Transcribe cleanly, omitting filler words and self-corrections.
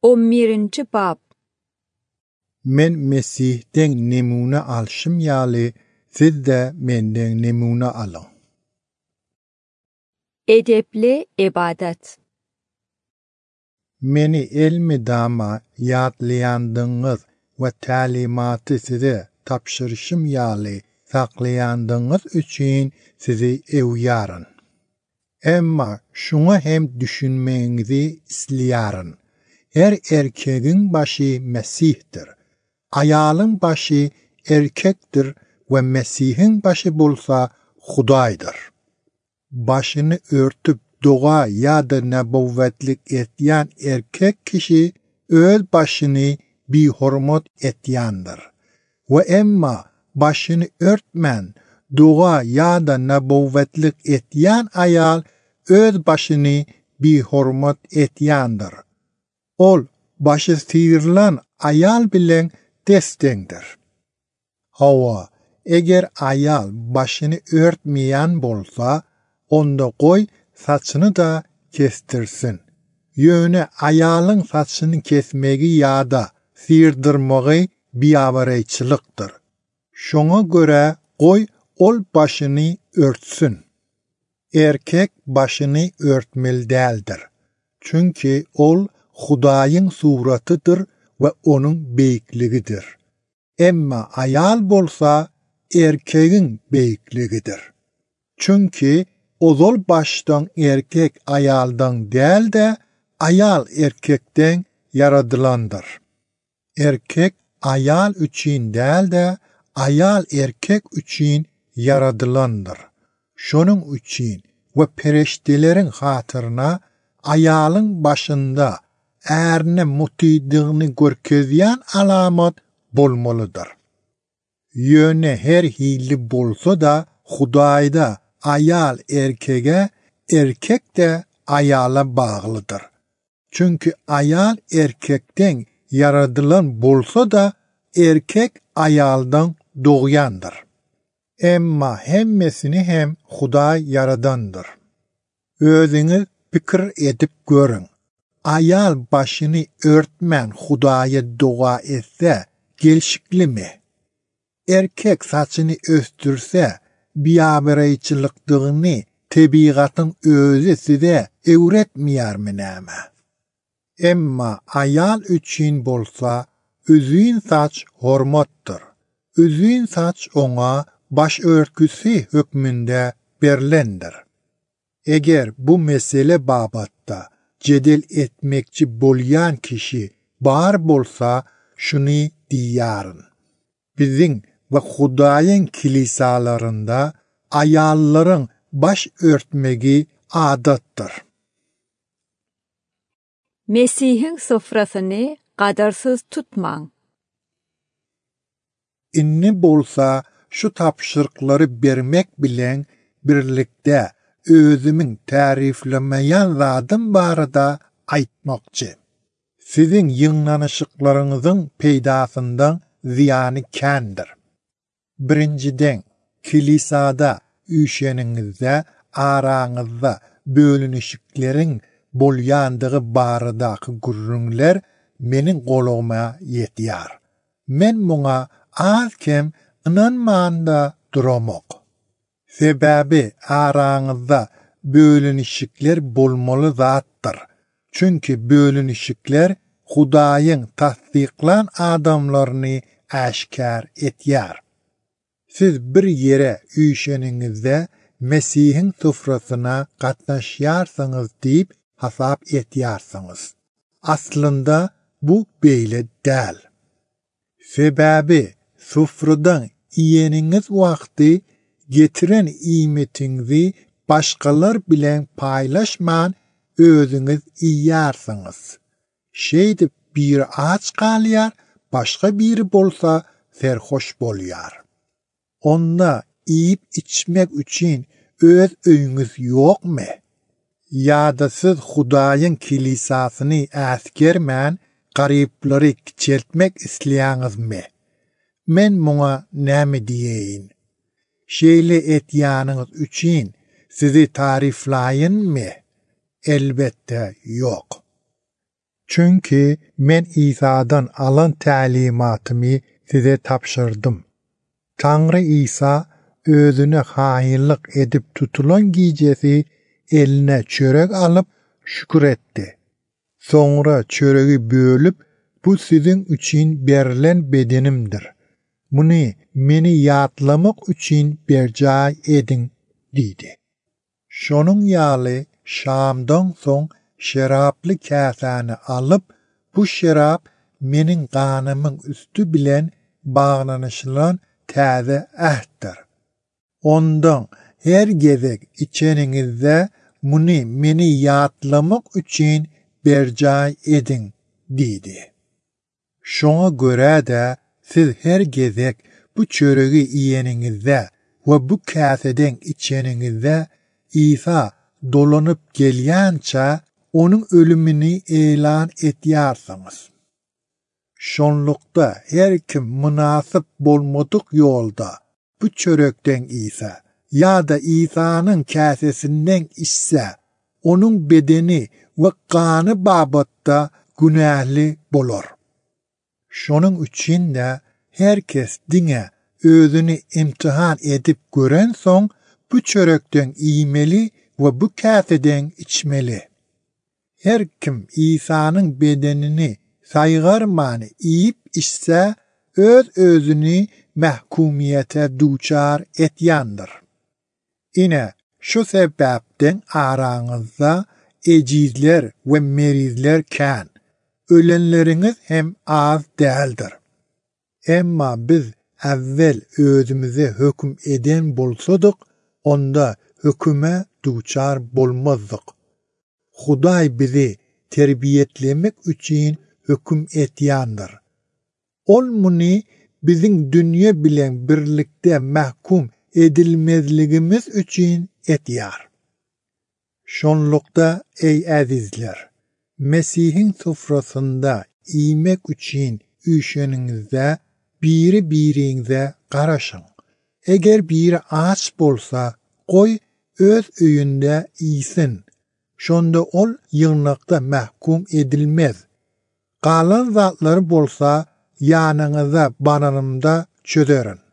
11. bab. Men Mesih'ten nemune alşım ýaly, siz de menden nemune alın. Edepli ibadet. Meni elmidama ýatlaýandyňyz we talimaty size tapşyrşym ýaly saklaýandyňyz üçin sizi ewýaryn. Emma şuňa hem düşünmeňizi isleýäryn. Her erkegiň başy Mesihdir. Aýalyň başy erkekdir we Mesihiň başy bolsa Hudaýdyr. Başyny örtüp doğa ýa-da nebowwetlik etýän erkek kişi öz başyny bihormat etýändir. We emma başyny örtmän doğa ýa-da nebowwetlik etýän aýal öz başyny bihormat etýändir. Ol başy sıyırlan aýal bilen desdeňdir. Hawa, eger aýal başyny örtmeýän bolsa, onda goý saçyny da kestirsin. Ýöne aýalyň saçyny kesmegi ýa-da sıyırdyrmagy biýawaryçylykdyr. Şoňa göre goý ol başyny örtsün. Erkek başyny örtmeli däldir. Çünki ol Hudaýyň suratydyr we onuň beýikligidir. Emma aýal bolsa erkegiň beýikligidir. Çünki ozol başdan erkek aýaldan däl de aýal erkekden yaradylandyr. Erkek aýal üçin däl de aýal erkek üçin yaradylandyr. Şonuň üçin we pereşdeleriň hatyryna aýalyň başynda ärine mutidygyny görkezýän alamat bolmalydyr. Ýöne her hili bolsa da Hudaýda aýal erkege, erkek de aýala baglydyr. Çünki aýal erkekden yaradylan bolsa da erkek aýaldan doğýandyr. Emma hemmesini hem Hudaý yaradandyr. Özüňiz pikir edip görün. Aýal başyny örtmän Hudaýa doga etse gelşiklimi? Erkek saçyny östürse biýawaryçylykdygyny tebigatyň özü size öwretmeýärmi näme? Emma aýal üçin bolsa özüň saç hormatdyr. Özüň saç oňa baş örtgüsi hökmünde berilendir. Eger bu mesele babatda jedel etmekçi bolýan kişi bar bolsa şuny diýäryn. Biziň we Hudaýyň kilisalarynda aýallaryň baş örtmegi adatdyr. Mesihiň sofrasyny gadarsyz tutmaň. Inni bolsa şu tapşyrıklary bermek bilen birlikde özümiň tariflemeýän zadym barada aýtmakçy. Siziň ýyňlanyşyklaryňyzyň peýdasyndan ziýany kändir. Birinciden, kilisada üşeniňizde araňyzda bölünüşikleriň bolýandygy baradaky gürrüňler meniň goluma ýetýär. Men muňa azkem inanmanda duramok. Sebäbi araňyzda bölünüşikler bolmaly zatdyr. Çünki bölünüşikler Hudaýyň tasdiklan adamlaryny aşkar etýär. Siz bir yere üşeniňizde Mesihiň sofrasyna gatnaşýarsyňyz diýip hasap etýärsiňiz. Aslynda bu beýle däl. Sebäbi sofradan iýeniňiz wagty getiren iýmetiňizi başgalar bilen paýlaşman özüňiz iýýärsiňiz. Şeýdip bir aç galýar, başga biri bolsa serhoş bolýar. Onda iýip içmek üçin öz öýüňiz ýokmy? Ýa-da siz Hudaýyň kilisasyny äsgermän garyplary kiçeltmek isleýäňizmi? Men muňa näme diýeýin? Şeýle etýäniňiz üçin sizi tariflaýynmy? Elbette ýok. Çünkü men İsa'dan alan talimatımı size tapşırdım. Tanrı İsa özüne hainlik edip tutulan giycesi eline çörek alıp şükür etti. Sonra çöreği bölüp bu sizin için verilen bedenimdir. Bunu meni yatlamak için bercay edin dedi. Şonun yağlı Şam'dan son şeraplı kâsani alıp bu şerap menin kanımın üstü bilen bağlanışılan täze ähtdir. Ondan her gezek içeninizde bunu meni yatlamak için bercay edin dedi. Şoňa göre de siz her gezek bu çöreği yiyeninizde ve bu kâseden içeninizde İsa dolanıp gelýänçe onun ölümini elan etýärsiňiz. Şonlukda her kim münasip bolmadyk yolda bu çörekden İsa ya da İsa'nın kâsesinden içse onun bedeni ve kanı babatta günahly bolar. Şonun üçün de herkes dine özünü imtihan edip gören son bu çörekten iýmeli ve bu kâseden içmeli. Her kim İsa'nın bedenini saýgarmany iýip içse öz özünü mahkumiyete duçar etýändir. Ine şu sebäpden araňyzda ejizler ve merizler kän, ölenleriniz hem az däldir. Emma biz evvel özümüze hökm eden bolsadyk, onda höküme duçar bolmazdyk. Hudaý bizi terbiyetlemek üçün hökm etýändir. Ol muny bizim dünýä bilen birlikde mahkum edilmezligimiz üçün etýär. Şonlukda ey azizler, Mesihin sofrasında iýmek üçün üşeningizde biri-biriňize garaşyň. Eger biri aç bolsa, goý öz öýünde iýsin. Şonda ol ýygnakda mahkum edilmez. Galan zatlary bolsa ýanyňyza bananymda çözerin.